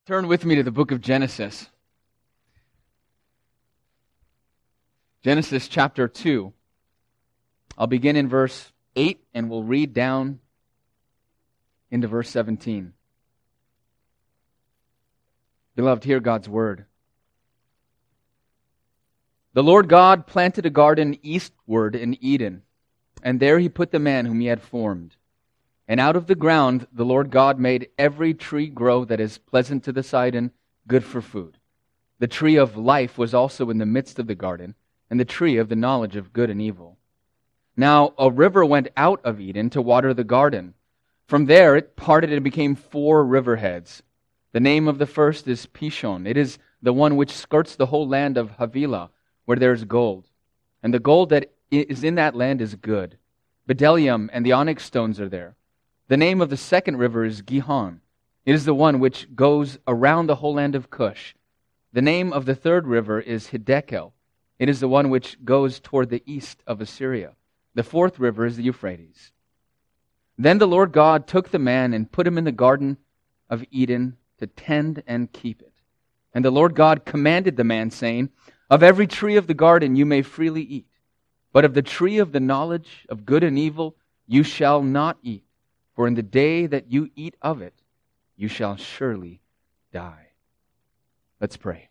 Turn with me to the book of Genesis. Genesis chapter 2. I'll begin in verse 8 and we'll read down into verse 17. Beloved, hear God's word. The Lord God planted a garden eastward in Eden, and there he put the man whom he had formed. And out of the ground the Lord God made every tree grow that is pleasant to the sight and good for food. The tree of life was also in the midst of the garden, and the tree of the knowledge of good and evil. Now a river went out of Eden to water the garden. From there it parted and became 4 riverheads. The name of the first is Pishon. It is the one which skirts the whole land of Havilah, where there is gold. And the gold that is in that land is good. Bdellium and the onyx stones are there. The name of the second river is Gihon. It is the one which goes around the whole land of Cush. The name of the third river is Hiddekel. It is the one which goes toward the east of Assyria. The fourth river is the Euphrates. Then the Lord God took the man and put him in the garden of Eden to tend and keep it. And the Lord God commanded the man, saying, Of every tree of the garden you may freely eat, but of the tree of the knowledge of good and evil you shall not eat. For in the day that you eat of it, you shall surely die. Let's pray.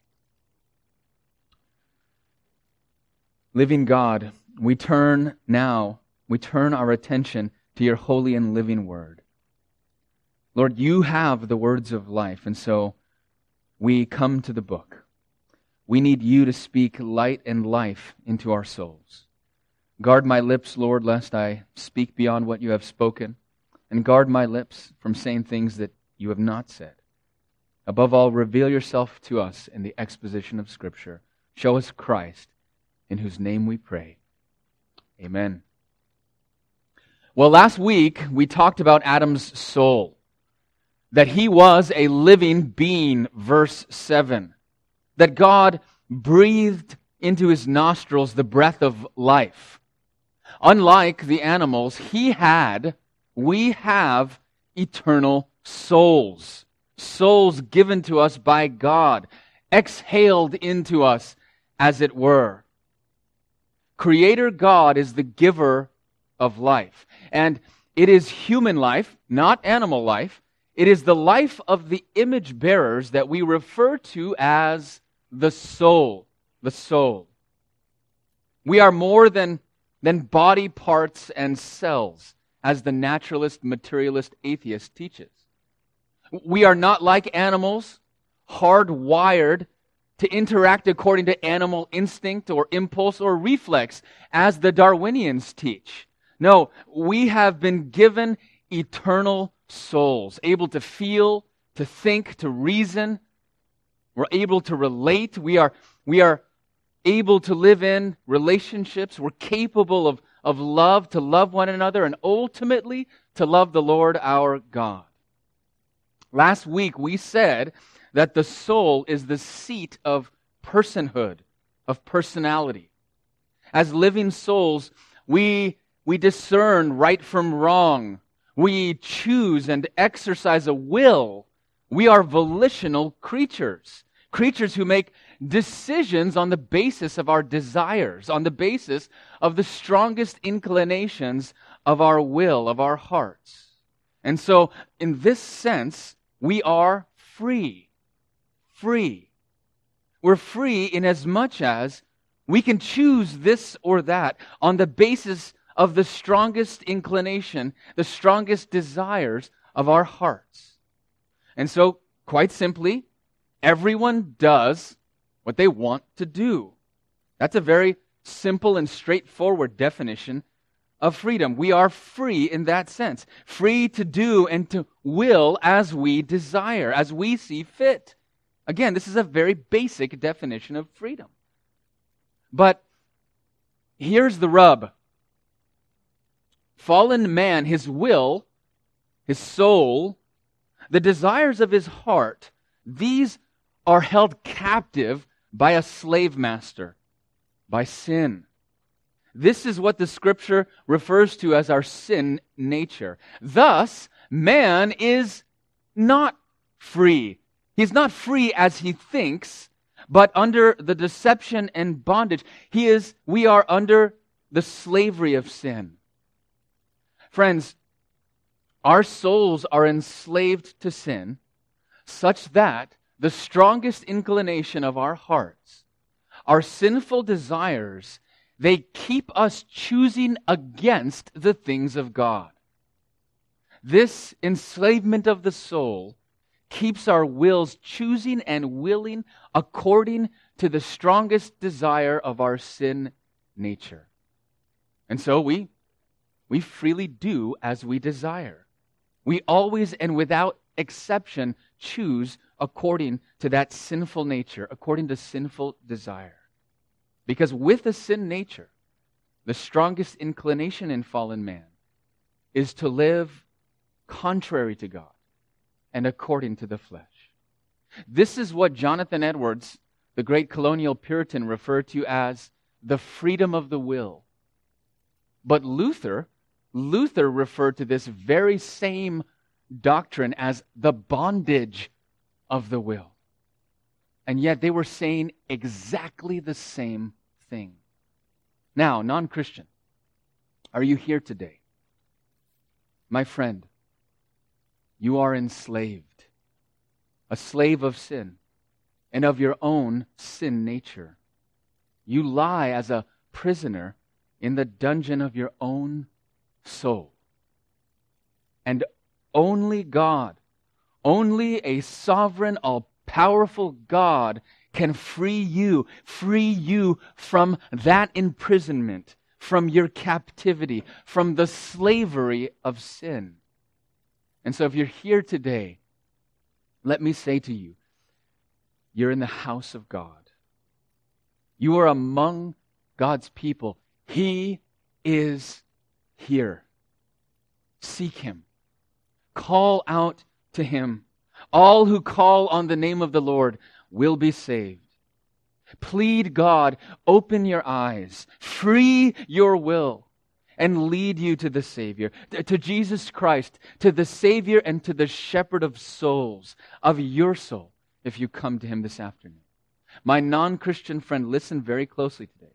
Living God, we turn our attention to your holy and living word. Lord, you have the words of life, and so we come to the book. We need you to speak light and life into our souls. Guard my lips, Lord, lest I speak beyond what you have spoken. And guard my lips from saying things that you have not said. Above all, reveal yourself to us in the exposition of Scripture. Show us Christ, in whose name we pray. Amen. Well, last week we talked about Adam's soul. That he was a living being, verse 7. That God breathed into his nostrils the breath of life. Unlike the animals, we have eternal souls. Souls given to us by God. Exhaled into us, as it were. Creator God is the giver of life. And it is human life, not animal life. It is the life of the image bearers that we refer to as the soul. The soul. We are more than body parts and cells, as the naturalist, materialist, atheist teaches. We are not like animals, hardwired to interact according to animal instinct or impulse or reflex, as the Darwinians teach. No, we have been given eternal souls, able to feel, to think, to reason. We're able to relate. We are able to live in relationships. We're capable of love, to love one another, and ultimately to love the Lord our God. Last week we said that the soul is the seat of personhood, of personality. As living souls, we discern right from wrong. We choose and exercise a will. We are volitional creatures. Creatures who make decisions on the basis of our desires, on the basis of the strongest inclinations of our will, of our hearts. And so, in this sense, we are free. Free. We're free in as much as we can choose this or that on the basis of the strongest inclination, the strongest desires of our hearts. And so, quite simply, everyone does what they want to do. That's a very simple and straightforward definition of freedom. We are free in that sense. Free to do and to will as we desire, as we see fit. Again, this is a very basic definition of freedom. But here's the rub. Fallen man, his will, his soul, the desires of his heart, these are held captive by a slave master, by sin. This is what the Scripture refers to as our sin nature. Thus, man is not free He's not free as he thinks, but under the deception and bondage. We are under the slavery of sin. Friends, our souls are enslaved to sin such that the strongest inclination of our hearts, our sinful desires, they keep us choosing against the things of God. This enslavement of the soul keeps our wills choosing and willing according to the strongest desire of our sin nature. And so we freely do as we desire. We always and without exception choose according to that sinful nature, according to sinful desire. Because with a sin nature, the strongest inclination in fallen man is to live contrary to God and according to the flesh. This is what Jonathan Edwards, the great colonial Puritan, referred to as the freedom of the will. But Luther referred to this very same doctrine as the bondage of the will. And yet they were saying exactly the same thing. Now, non-Christian, are you here today? My friend, you are enslaved, a slave of sin and of your own sin nature. You lie as a prisoner in the dungeon of your own soul. And only God, only a sovereign, all-powerful God can free you from that imprisonment, from your captivity, from the slavery of sin. And so if you're here today, let me say to you, you're in the house of God. You are among God's people. He is here. Seek Him. Call out to Him. All who call on the name of the Lord will be saved. Plead God, open your eyes, free your will, and lead you to the Savior, to Jesus Christ, to the Savior and to the Shepherd of souls, of your soul, if you come to Him this afternoon. My non-Christian friend, listen very closely today.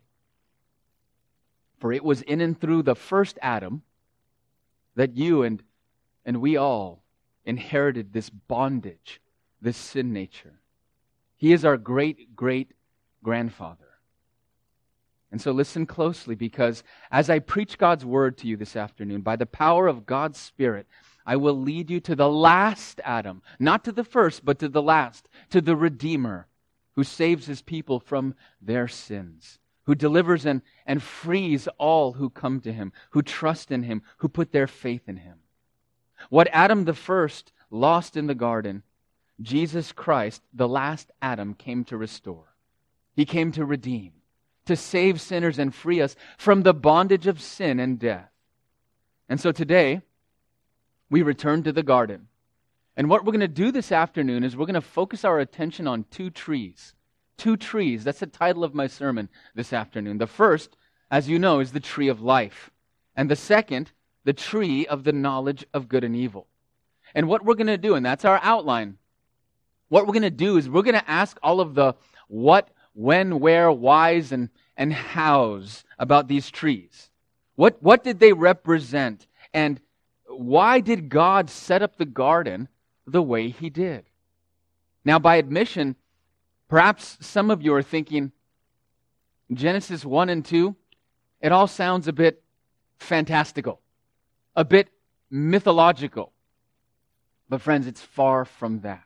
For it was in and through the first Adam that you and we all inherited this bondage, this sin nature. He is our great-great-grandfather. And so listen closely, because as I preach God's word to you this afternoon, by the power of God's Spirit, I will lead you to the last Adam, not to the first, but to the last, to the Redeemer, who saves His people from their sins, who delivers and frees all who come to Him, who trust in Him, who put their faith in Him. What Adam the first lost in the garden, Jesus Christ, the last Adam, came to restore. He came to redeem, to save sinners and free us from the bondage of sin and death. And so today, we return to the garden. And what we're going to do this afternoon is we're going to focus our attention on two trees. Two trees. That's the title of my sermon this afternoon. The first, as you know, is the tree of life. And the second, the tree of the knowledge of good and evil. And what we're going to do, and that's our outline, what we're going to do is we're going to ask all of the what, when, where, whys, and hows about these trees. What did they represent? And why did God set up the garden the way He did? Now, by admission, perhaps some of you are thinking, Genesis 1 and 2, it all sounds a bit fantastical, a bit mythological. But friends, it's far from that.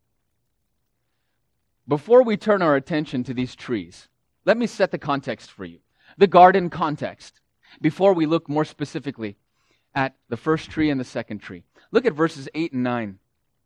Before we turn our attention to these trees, let me set the context for you. The garden context, before we look more specifically at the first tree and the second tree. Look at verses 8 and 9.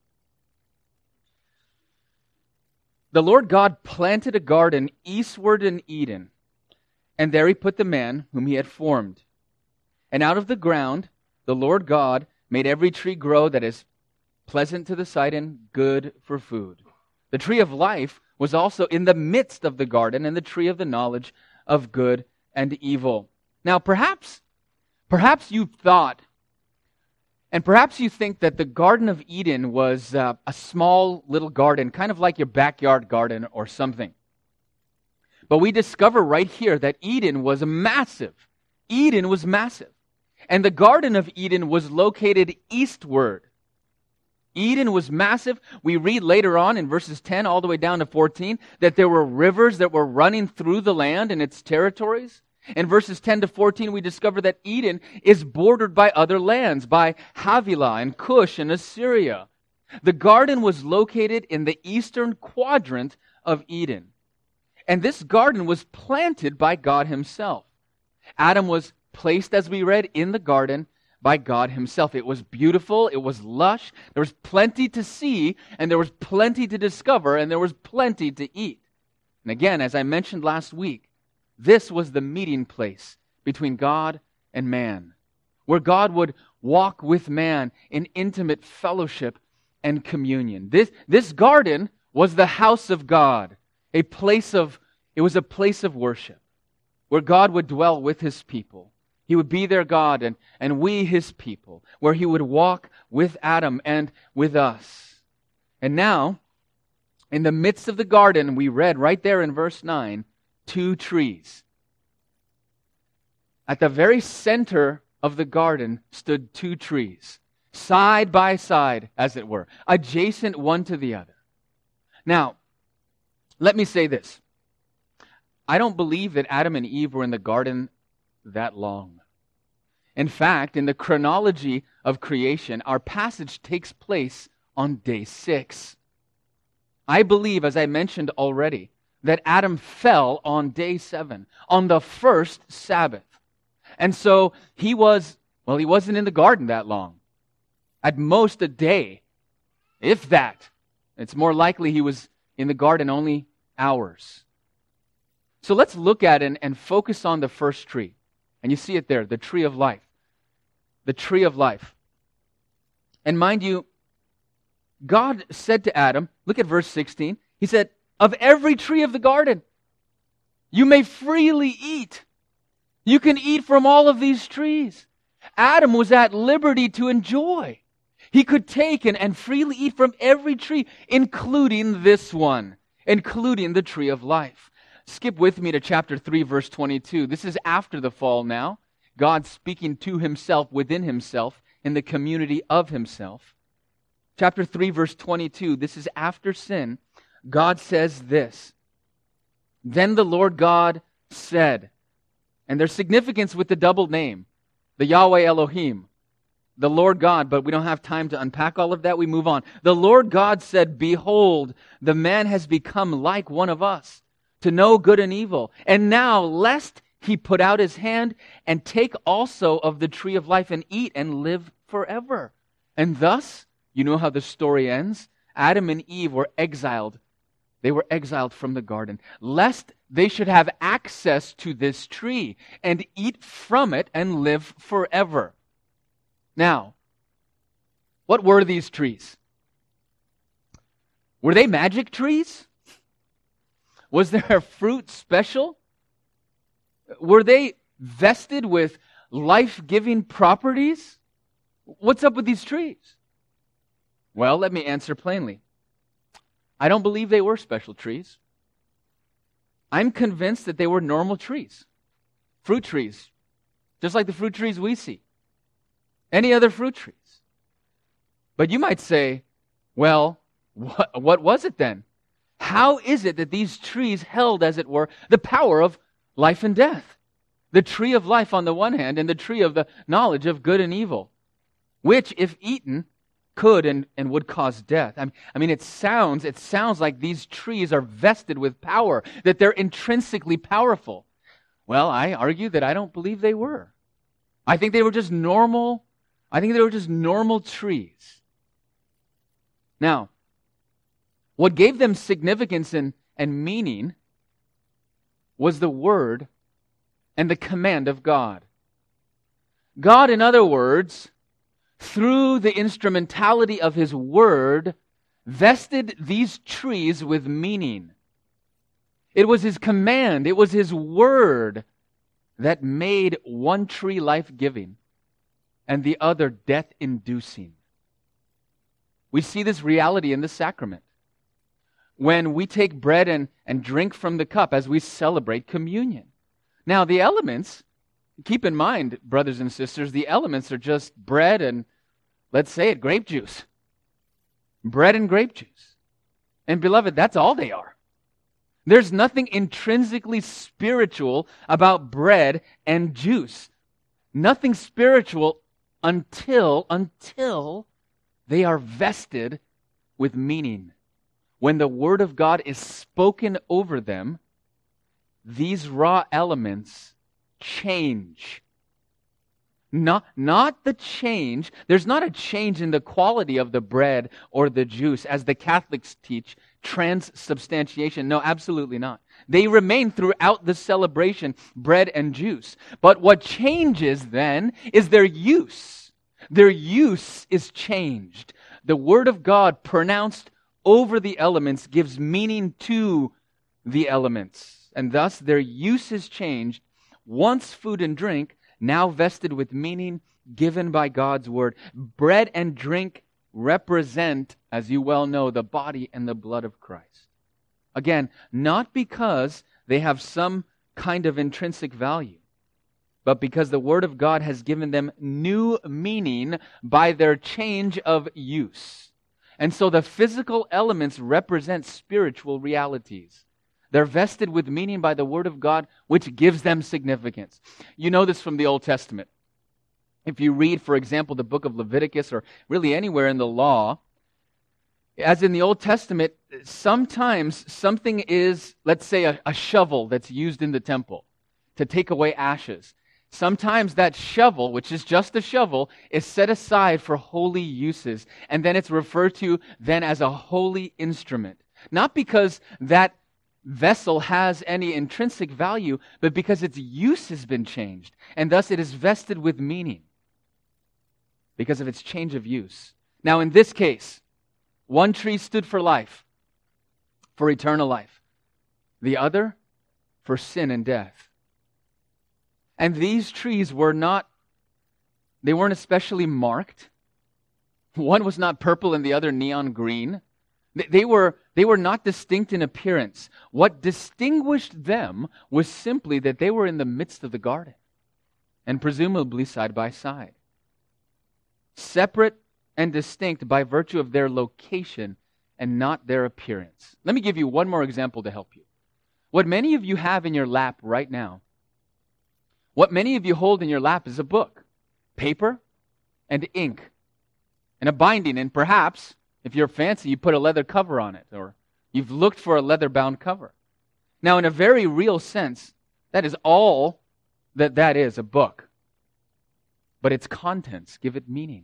The Lord God planted a garden eastward in Eden, and there He put the man whom He had formed. And out of the ground the Lord God made every tree grow that is pleasant to the sight and good for food. The tree of life was also in the midst of the garden, and the tree of the knowledge of good and evil. Now, perhaps you've thought, And perhaps you think that the Garden of Eden was a small little garden, kind of like your backyard garden or something. But we discover right here that Eden was massive. Eden was massive. And the Garden of Eden was located eastward. Eden was massive. We read later on in verses 10 all the way down to 14 that there were rivers that were running through the land and its territories. In verses 10 to 14, we discover that Eden is bordered by other lands, by Havilah and Cush and Assyria. The garden was located in the eastern quadrant of Eden. And this garden was planted by God himself. Adam was placed, as we read, in the garden by God himself. It was beautiful, it was lush, there was plenty to see, and there was plenty to discover, and there was plenty to eat. And again, as I mentioned last week, this was the meeting place between God and man, where God would walk with man in intimate fellowship and communion. This garden was the house of God, it was a place of worship, where God would dwell with his people. He would be their God and we his people, where he would walk with Adam and with us. And now, in the midst of the garden, we read right there in verse 9, 2 trees. At the very center of the garden stood 2 trees, side by side, as it were, adjacent one to the other. Now, let me say this. I don't believe that Adam and Eve were in the garden that long. In fact, in the chronology of creation, our passage takes place on day 6. I believe, as I mentioned already, that Adam fell on day 7, on the first Sabbath. And so he wasn't in the garden that long. At most a day, if that. It's more likely he was in the garden only hours. So let's look at it and focus on the first tree. And you see it there, the tree of life. The tree of life. And mind you, God said to Adam, look at verse 16, he said, of every tree of the garden, you may freely eat. You can eat from all of these trees. Adam was at liberty to enjoy. He could take and freely eat from every tree, including this one, including the tree of life. Skip with me to chapter 3, verse 22. This is after the fall now. God speaking to himself, within himself, in the community of himself. Chapter 3, verse 22. This is after sin. God says this. Then the Lord God said, and there's significance with the double name, the Yahweh Elohim, the Lord God, but we don't have time to unpack all of that. We move on. The Lord God said, behold, the man has become like one of us, to know good and evil. And now, lest he put out his hand and take also of the tree of life and eat and live forever. And thus, you know how the story ends? Adam and Eve were exiled. They were exiled from the garden, lest they should have access to this tree and eat from it and live forever. Now, what were these trees? Were they magic trees? Was their fruit special? Were they vested with life-giving properties? What's up with these trees? Well, let me answer plainly. I don't believe they were special trees. I'm convinced that they were normal trees. Fruit trees. Just like the fruit trees we see. Any other fruit trees. But you might say, well, what was it then? How is it that these trees held, as it were, the power of life and death? The tree of life on the one hand, and the tree of the knowledge of good and evil, which, if eaten, could and would cause death. I mean, it sounds like these trees are vested with power, that they're intrinsically powerful. Well, I argue that I don't believe they were. I think they were just normal trees. Now, what gave them significance and meaning was the word and the command of God. God, in other words, through the instrumentality of his word, vested these trees with meaning. It was his command, it was his word that made one tree life-giving and the other death-inducing. We see this reality in the sacrament. When we take bread and drink from the cup as we celebrate communion. Now, the elements, keep in mind, brothers and sisters, the elements are just bread and, let's say it, grape juice. Bread and grape juice. And beloved, that's all they are. There's nothing intrinsically spiritual about bread and juice. Nothing spiritual until they are vested with meaning. When the Word of God is spoken over them, these raw elements change. Not the change. There's not a change in the quality of the bread or the juice, as the Catholics teach, transubstantiation. No, absolutely not. They remain throughout the celebration, bread and juice. But what changes then is their use. Their use is changed. The Word of God pronounced over the elements gives meaning to the elements. And thus their use is changed. Once food and drink, now vested with meaning given by God's Word. Bread and drink represent, as you well know, the body and the blood of Christ. Again, not because they have some kind of intrinsic value, but because the Word of God has given them new meaning by their change of use. And so the physical elements represent spiritual realities. They're vested with meaning by the Word of God, which gives them significance. You know this from the Old Testament. If you read, for example, the book of Leviticus, or really anywhere in the law, as in the Old Testament, sometimes something is, let's say, a shovel that's used in the temple to take away ashes. Sometimes that shovel, which is just a shovel, is set aside for holy uses, and then it's referred to then as a holy instrument. Not because that vessel has any intrinsic value, but because its use has been changed, and thus it is vested with meaning because of its change of use. Now, in this case, one tree stood for life, for eternal life. The other, for sin and death. And these trees weren't especially marked. One was not purple and the other neon green. They were not distinct in appearance. What distinguished them was simply that they were in the midst of the garden, and presumably side by side. Separate and distinct by virtue of their location and not their appearance. Let me give you one more example to help you. What many of you have in your lap right now, what many of you hold in your lap is a book, paper and ink, and a binding, and perhaps, if you're fancy, you put a leather cover on it, or you've looked for a leather-bound cover. Now, in a very real sense, that is all that is, a book. But its contents give it meaning.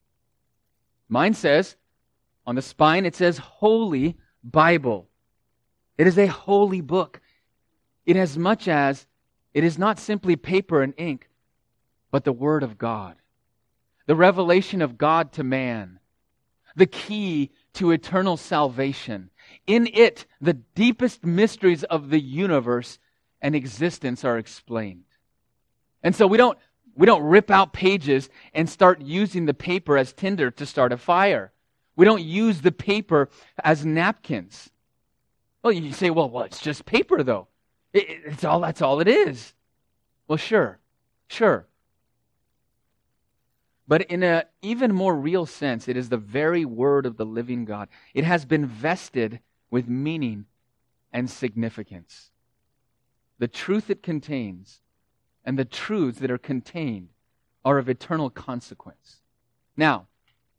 Mine says, on the spine, it says Holy Bible. It is a holy book. Inasmuch as it is not simply paper and ink, but the Word of God. The revelation of God to man. The key to eternal salvation. In it, the deepest mysteries of the universe and existence are explained. And so we don't rip out pages and start using the paper as tinder to start a fire. We don't use the paper as napkins. Well, you say, well, it's just paper, though. That's all it is. Well, sure. But in an even more real sense, it is the very Word of the living God. It has been vested with meaning and significance. The truth it contains and the truths that are contained are of eternal consequence. Now,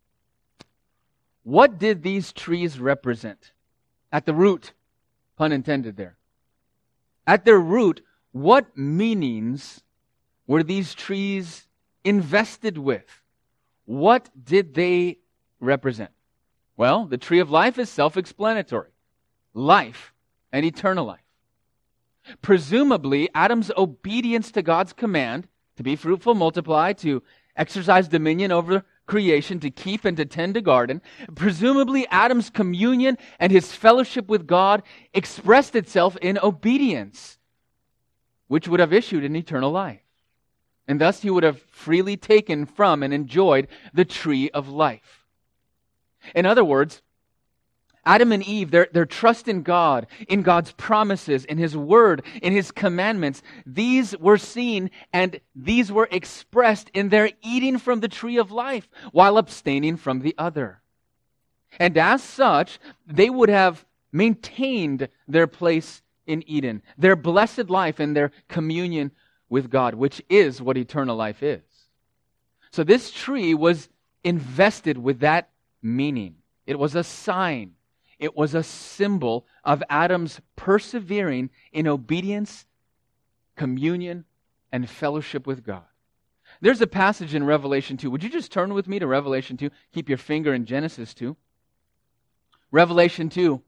what did these trees represent? At the root, pun intended there. At their root, what meanings were these trees invested with? What did they represent? Well, the tree of life is self-explanatory. Life and eternal life. Presumably, Adam's obedience to God's command to be fruitful, multiply, to exercise dominion over creation, to keep and to tend a garden, presumably Adam's communion and his fellowship with God expressed itself in obedience, which would have issued in eternal life. And thus he would have freely taken from and enjoyed the tree of life. In other words, Adam and Eve, their trust in God, in God's promises, in His Word, in His commandments, these were seen and these were expressed in their eating from the tree of life while abstaining from the other. And as such, they would have maintained their place in Eden, their blessed life and their communion with God, which is what eternal life is. So this tree was invested with that meaning. It was a sign. It was a symbol of Adam's persevering in obedience, communion, and fellowship with God. There's a passage in Revelation 2. Would you just turn with me to Revelation 2? Keep your finger in Genesis 2. Revelation 2.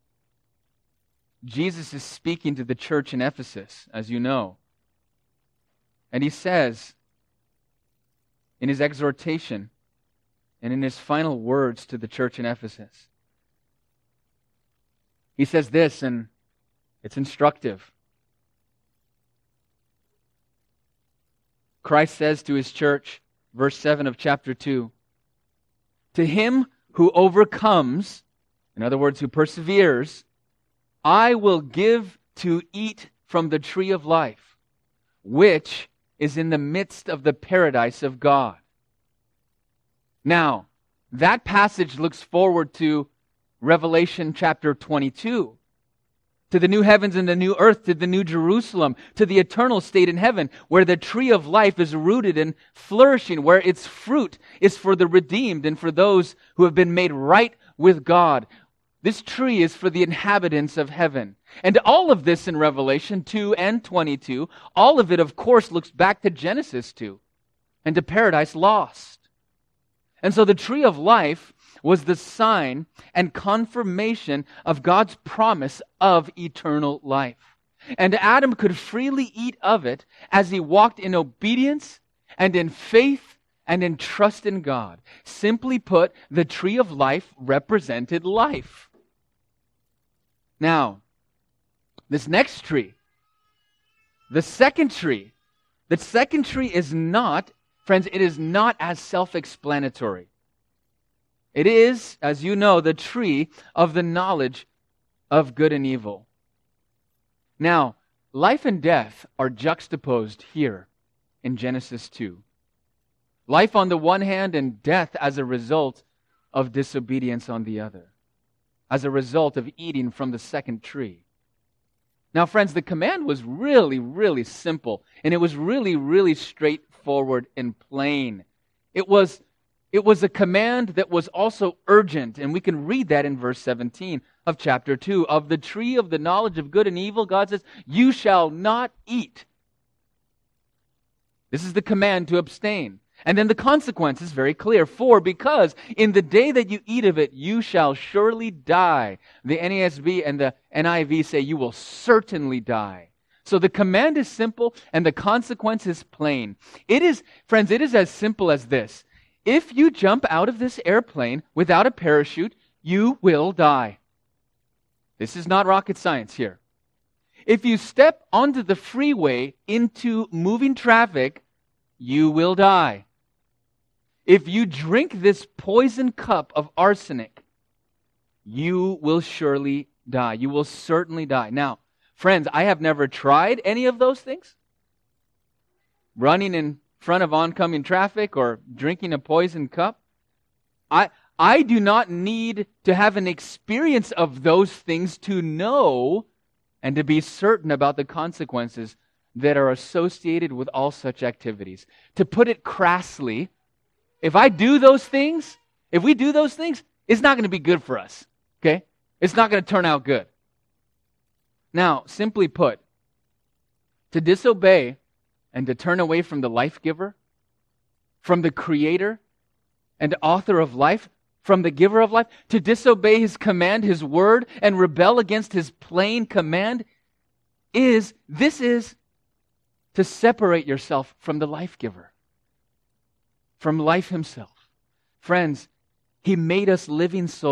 Jesus is speaking to the church in Ephesus, as you know. And he says, in his exhortation and in his final words to the church in Ephesus, he says this, and it's instructive. Christ says to his church, verse 7 of chapter 2, "To him who overcomes," in other words, who perseveres, "I will give to eat from the tree of life, which is in the midst of the paradise of God." Now, that passage looks forward to Revelation chapter 22, to the new heavens and the new earth, to the new Jerusalem, to the eternal state in heaven, where the tree of life is rooted and flourishing, where its fruit is for the redeemed and for those who have been made right with God. This tree is for the inhabitants of heaven. And all of this in Revelation 2 and 22, all of it, of course, looks back to Genesis 2 and to paradise lost. And so the tree of life was the sign and confirmation of God's promise of eternal life. And Adam could freely eat of it as he walked in obedience and in faith and in trust in God. Simply put, the tree of life represented life. Now, this next tree, the second tree is not, friends, it is not as self-explanatory. It is, as you know, the tree of the knowledge of good and evil. Now, life and death are juxtaposed here in Genesis 2. Life on the one hand and death as a result of disobedience on the other, as a result of eating from the second tree. Now, friends, the command was really, really simple, and it was really, really straightforward and plain. It was a command that was also urgent, and we can read that in verse 17 of chapter 2. Of the tree of the knowledge of good and evil, God says, "You shall not eat." This is the command to abstain. And then the consequence is very clear. "For because in the day that you eat of it, you shall surely die." The NASB and the NIV say you will certainly die. So the command is simple and the consequence is plain. It is, friends, it is as simple as this. If you jump out of this airplane without a parachute, you will die. This is not rocket science here. If you step onto the freeway into moving traffic, you will die. If you drink this poison cup of arsenic, you will surely die. You will certainly die. Now, friends, I have never tried any of those things. Running in front of oncoming traffic or drinking a poison cup. I do not need to have an experience of those things to know and to be certain about the consequences that are associated with all such activities. To put it crassly, if we do those things, it's not going to be good for us. Okay? It's not going to turn out good. Now, simply put, to disobey and to turn away from the life giver, from the creator and author of life, from the giver of life, to disobey his command, his word, and rebel against his plain command is to separate yourself from the life giver, from life himself. Friends, he made us living souls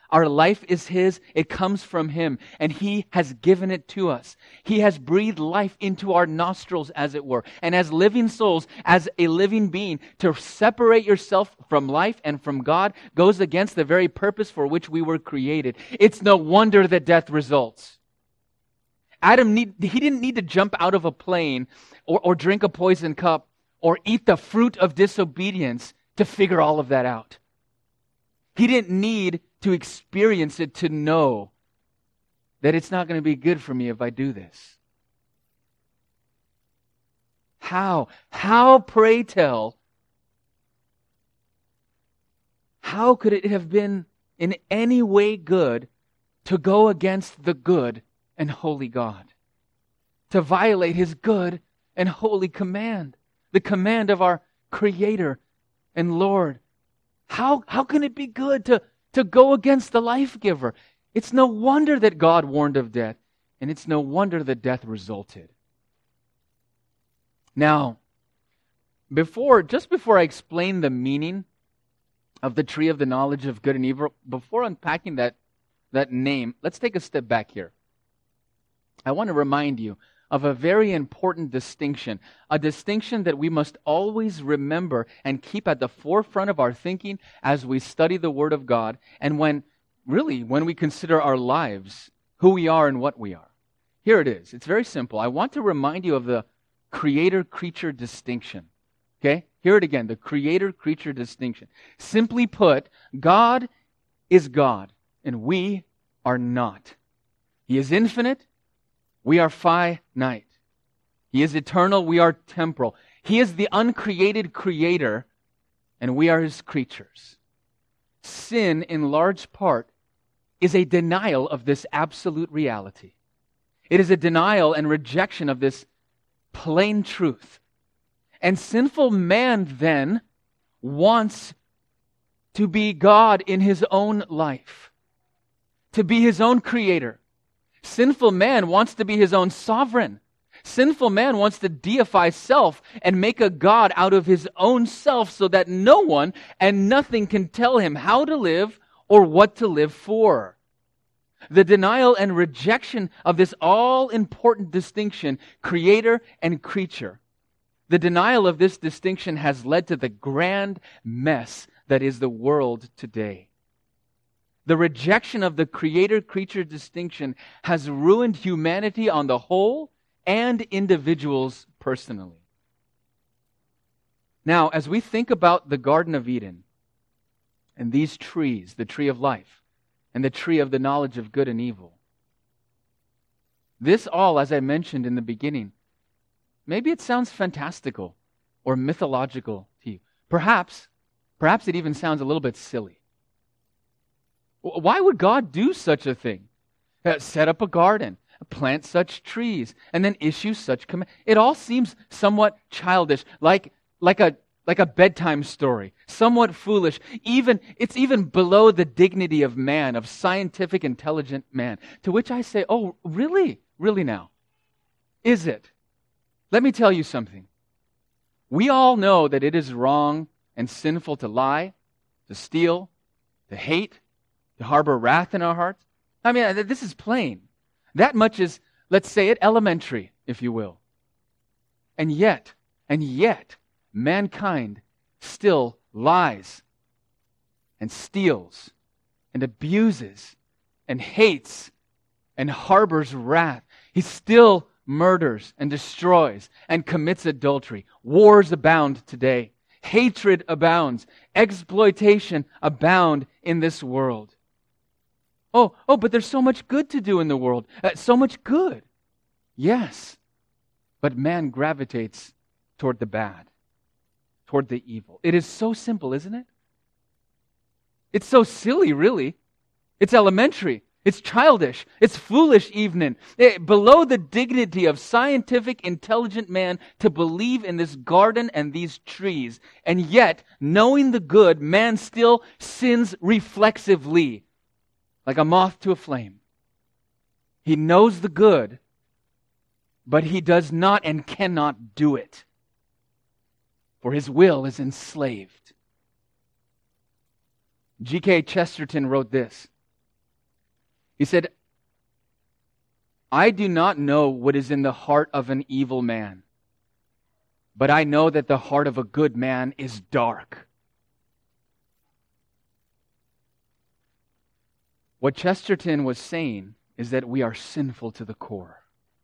Our life is His. It comes from Him, and He has given it to us. He has breathed life into our nostrils, as it were. And as living souls, as a living being, to separate yourself from life and from God goes against the very purpose for which we were created. It's no wonder that death results. Adam, he didn't need to jump out of a plane or drink a poison cup or eat the fruit of disobedience to figure all of that out. He didn't need to experience it to know that it's not going to be good for me if I do this. How? How, pray tell, how could it have been in any way good to go against the good and holy God? To violate His good and holy command, the command of our Creator and Lord. How can it be good to go against the life giver? It's no wonder that God warned of death, and it's no wonder that death resulted. Now, just before I explain the meaning of the tree of the knowledge of good and evil, before unpacking that name, let's take a step back here. I want to remind you of a very important distinction, a distinction that we must always remember and keep at the forefront of our thinking as we study the Word of God and when we consider our lives, who we are and what we are. Here it is. It's very simple. I want to remind you of the creator-creature distinction. Okay? Hear it again, the creator-creature distinction. Simply put, God is God, and we are not. He is infinite. We are finite. He is eternal. We are temporal. He is the uncreated creator, and we are His creatures. Sin, in large part, is a denial of this absolute reality. It is a denial and rejection of this plain truth. And sinful man then wants to be God in his own life, to be his own creator. Sinful man wants to be his own sovereign. Sinful man wants to deify self and make a God out of his own self so that no one and nothing can tell him how to live or what to live for. The denial and rejection of this all-important distinction, creator and creature, the denial of this distinction has led to the grand mess that is the world today. The rejection of the creator-creature distinction has ruined humanity on the whole and individuals personally. Now, as we think about the Garden of Eden and these trees, the tree of life and the tree of the knowledge of good and evil, this all, as I mentioned in the beginning, maybe it sounds fantastical or mythological to you. Perhaps it even sounds a little bit silly. Why would God do such a thing? Set up a garden, plant such trees, and then issue such commands. It all seems somewhat childish, like a bedtime story, somewhat foolish. It's even below the dignity of man, of scientific, intelligent man. To which I say, oh, really? Really now? Is it? Let me tell you something. We all know that it is wrong and sinful to lie, to steal, to hate, to harbor wrath in our hearts. I mean, this is plain. That much is, let's say it, elementary, if you will. And yet, mankind still lies and steals and abuses and hates and harbors wrath. He still murders and destroys and commits adultery. Wars abound today. Hatred abounds. Exploitation abound in this world. Oh, but there's so much good to do in the world. So much good. Yes. But man gravitates toward the bad, toward the evil. It is so simple, isn't it? It's so silly, really. It's elementary. It's childish. It's foolish even. Below the dignity of scientific, intelligent man to believe in this garden and these trees. And yet, knowing the good, man still sins reflexively, like a moth to a flame. He knows the good, but he does not and cannot do it, for his will is enslaved. G.K. Chesterton wrote this: He said, I do not know what is in the heart of an evil man, but I know that the heart of a good man is dark. What Chesterton was saying is that we are sinful to the core.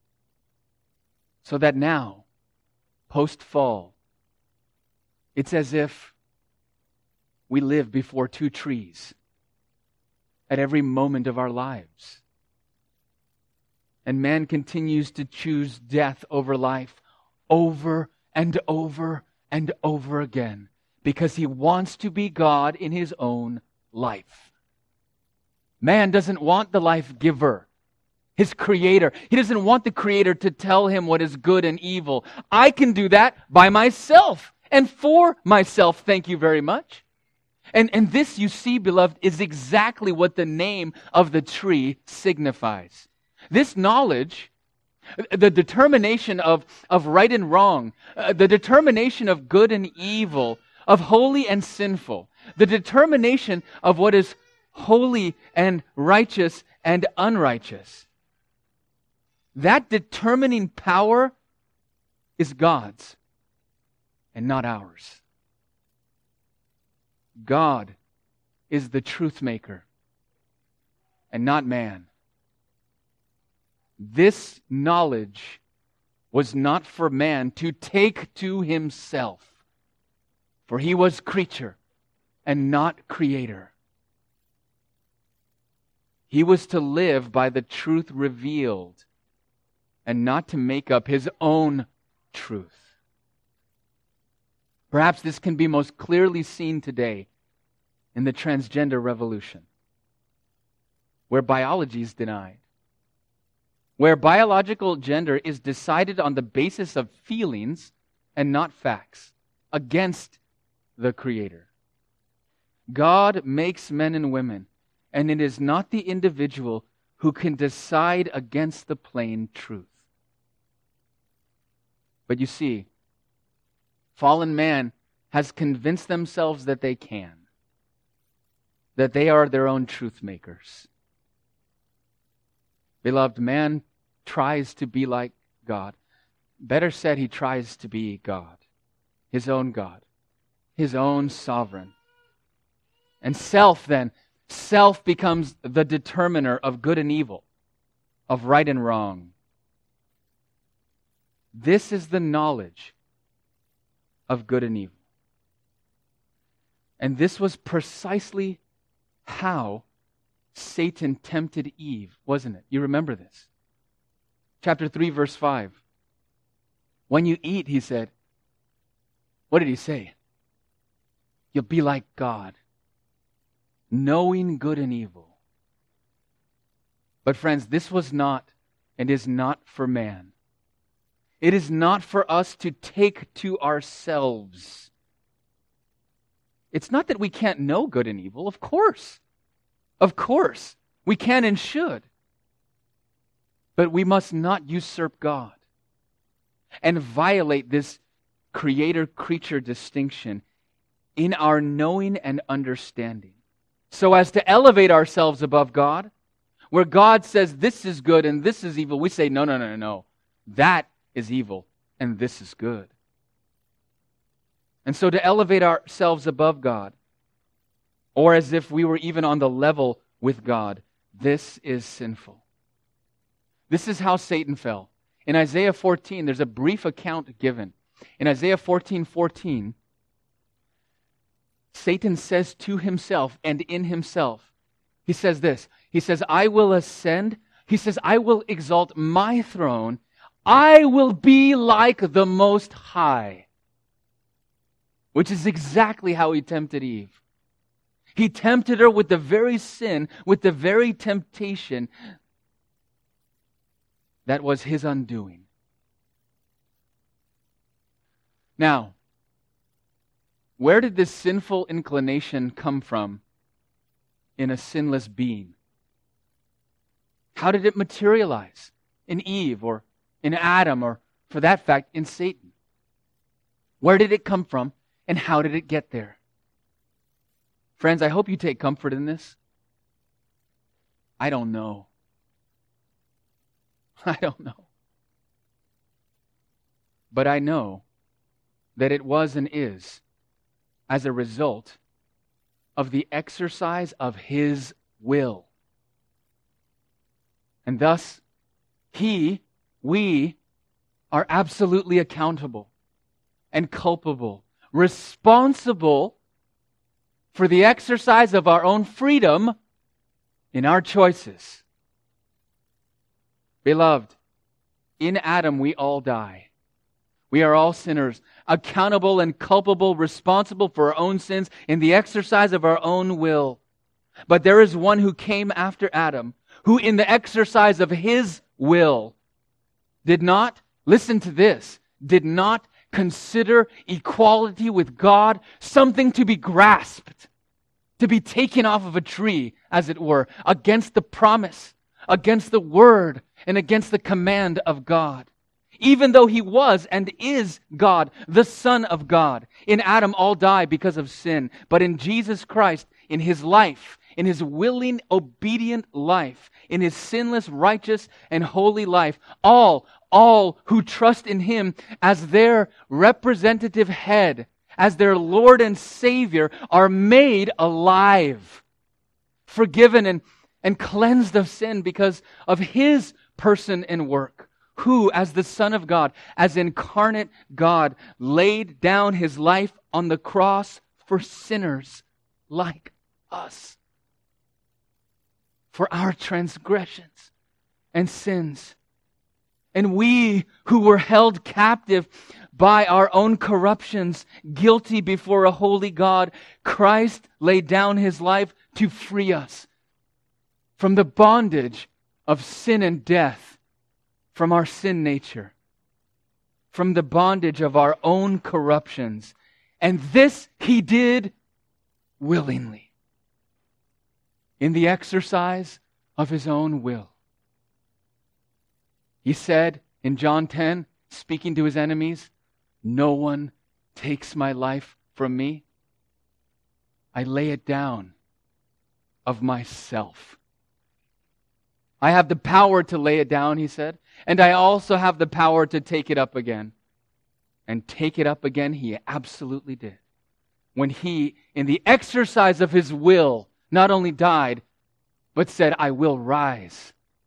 So that now, post-fall, it's as if we live before two trees at every moment of our lives. And man continues to choose death over life over and over and over again because he wants to be God in his own life. Man doesn't want the life giver, his creator. He doesn't want the creator to tell him what is good and evil. I can do that by myself and for myself. Thank you very much. And this, you see, beloved, is exactly what the name of the tree signifies. This knowledge, the determination of right and wrong, the determination of good and evil, of holy and sinful, the determination of what is holy and righteous and unrighteous. That determining power is God's and not ours. God is the truth maker and not man. This knowledge was not for man to take to himself, for he was creature and not creator. He was to live by the truth revealed and not to make up his own truth. Perhaps this can be most clearly seen today in the transgender revolution, where biology is denied, where biological gender is decided on the basis of feelings and not facts, against the Creator. God makes men and women, and it is not the individual who can decide against the plain truth. But you see, fallen man has convinced themselves that they can, that they are their own truth makers. Beloved, man tries to be like God. Better said, he tries to be God, his own sovereign. And self becomes the determiner of good and evil, of right and wrong. This is the knowledge of good and evil. And this was precisely how Satan tempted Eve, wasn't it? You remember this. Chapter 3, verse 5. When you eat, he said, what did he say? You'll be like God, knowing good and evil. But friends, this was not and is not for man. It is not for us to take to ourselves. It's not that we can't know good and evil. Of course. Of course. We can and should. But we must not usurp God and violate this creator-creature distinction in our knowing and understanding, so as to elevate ourselves above God. Where God says this is good and this is evil, we say, no. That is evil and this is good. And so to elevate ourselves above God, or as if we were even on the level with God, this is sinful. This is how Satan fell. In Isaiah 14, there's a brief account given. In Isaiah 14:14, Satan says to himself and in himself, he says this, he says, I will ascend, he says, I will exalt my throne, I will be like the Most High. Which is exactly how he tempted Eve. He tempted her with the very sin, with the very temptation that was his undoing. Now, where did this sinful inclination come from in a sinless being? How did it materialize in Eve or in Adam or, for that fact, in Satan? Where did it come from and how did it get there? Friends, I hope you take comfort in this. I don't know. I don't know. But I know that it was and is as a result of the exercise of His will. And thus, we are absolutely accountable and culpable, responsible for the exercise of our own freedom in our choices. Beloved, in Adam we all die. We are all sinners, accountable and culpable, responsible for our own sins in the exercise of our own will. But there is one who came after Adam, who in the exercise of his will did not, listen to this, did not consider equality with God something to be grasped, to be taken off of a tree, as it were, against the promise, against the word, and against the command of God. Even though He was and is God, the Son of God. In Adam all die because of sin, but in Jesus Christ, in His life, in His willing, obedient life, in His sinless, righteous, and holy life, all who trust in Him as their representative head, as their Lord and Savior, are made alive, forgiven and cleansed of sin because of His person and work, who, as the Son of God, as incarnate God, laid down His life on the cross for sinners like us, for our transgressions and sins. And we who were held captive by our own corruptions, guilty before a holy God, Christ laid down His life to free us from the bondage of sin and death, from our sin nature, from the bondage of our own corruptions. And this He did willingly, in the exercise of His own will. He said in John 10, speaking to His enemies, "No one takes my life from me. I lay it down of myself." I have the power to lay it down, He said, and I also have the power to take it up again. And take it up again, He absolutely did. When He, in the exercise of His will, not only died, but said, "I will rise."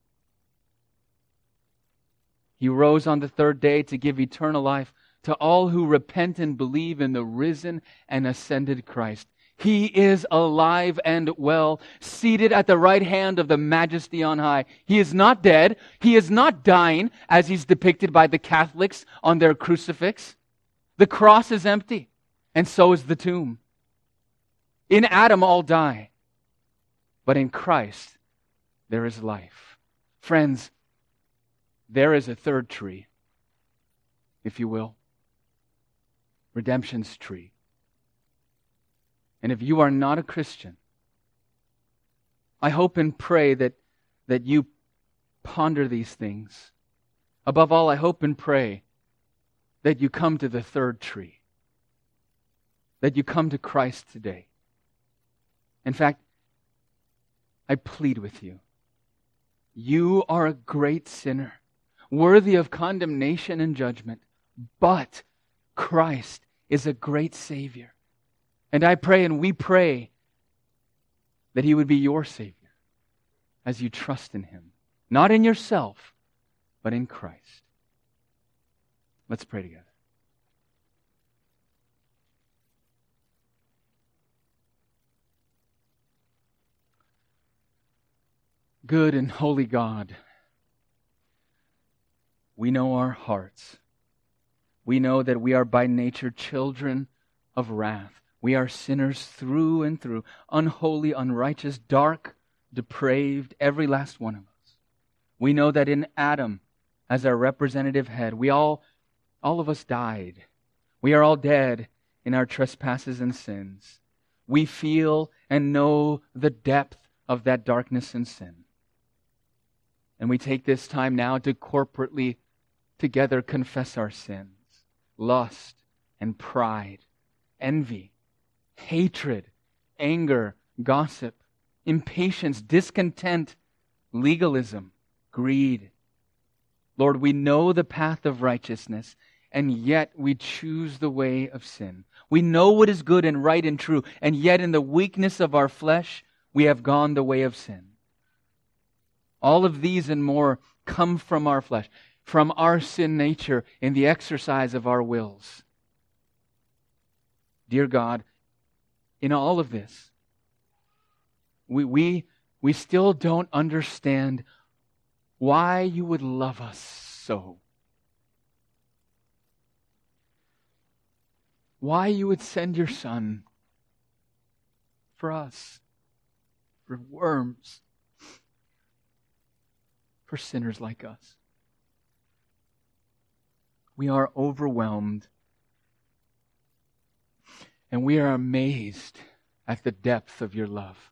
He rose on the third day to give eternal life to all who repent and believe in the risen and ascended Christ. He is alive and well, seated at the right hand of the Majesty on high. He is not dead. He is not dying, as He's depicted by the Catholics on their crucifix. The cross is empty, and so is the tomb. In Adam all die, but in Christ there is life. Friends, there is a third tree, if you will. Redemption's tree. And if you are not a Christian, I hope and pray that you ponder these things. Above all, I hope and pray that you come to the third tree, that you come to Christ today. In fact, I plead with you. You are a great sinner, worthy of condemnation and judgment, but Christ is a great Savior. And I pray, and we pray, that He would be your Savior as you trust in Him. Not in yourself, but in Christ. Let's pray together. Good and holy God, we know our hearts. We know that we are by nature children of wrath. We are sinners through and through, unholy, unrighteous, dark, depraved, every last one of us. We know that in Adam, as our representative head, all of us died. We are all dead in our trespasses and sins. We feel and know the depth of that darkness and sin. And we take this time now to corporately together confess our sins. Lust and pride, envy, hatred, anger, gossip, impatience, discontent, legalism, greed. Lord, we know the path of righteousness, and yet we choose the way of sin. We know what is good and right and true, and yet in the weakness of our flesh, we have gone the way of sin. All of these and more come from our flesh, from our sin nature in the exercise of our wills. Dear God, in all of this, we still don't understand why you would love us so. Why you would send your Son for us, for worms, for sinners like us. We are overwhelmed, and we are amazed at the depth of your love.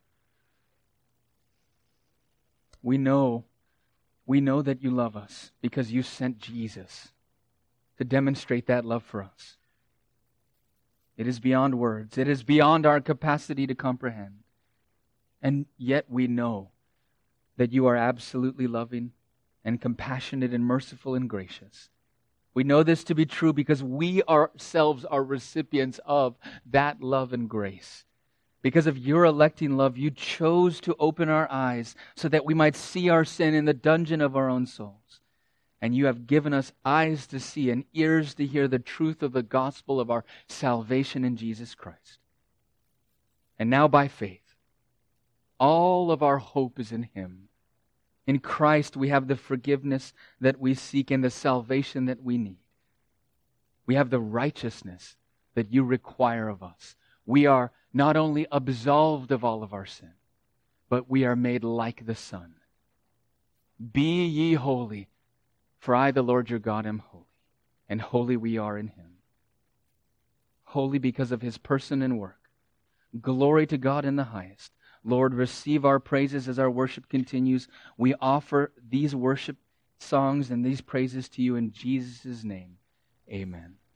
We know that you love us because you sent Jesus to demonstrate that love for us. It is beyond words. It is beyond our capacity to comprehend. And yet we know that you are absolutely loving and compassionate and merciful and gracious. We know this to be true because we ourselves are recipients of that love and grace. Because of your electing love, you chose to open our eyes so that we might see our sin in the dungeon of our own souls. And you have given us eyes to see and ears to hear the truth of the gospel of our salvation in Jesus Christ. And now by faith, all of our hope is in Him. In Christ we have the forgiveness that we seek and the salvation that we need. We have the righteousness that you require of us. We are not only absolved of all of our sin, but we are made like the Son. Be ye holy, for I, the Lord your God, am holy, and holy we are in Him. Holy because of His person and work. Glory to God in the highest. Lord, receive our praises as our worship continues. We offer these worship songs and these praises to you in Jesus' name. Amen.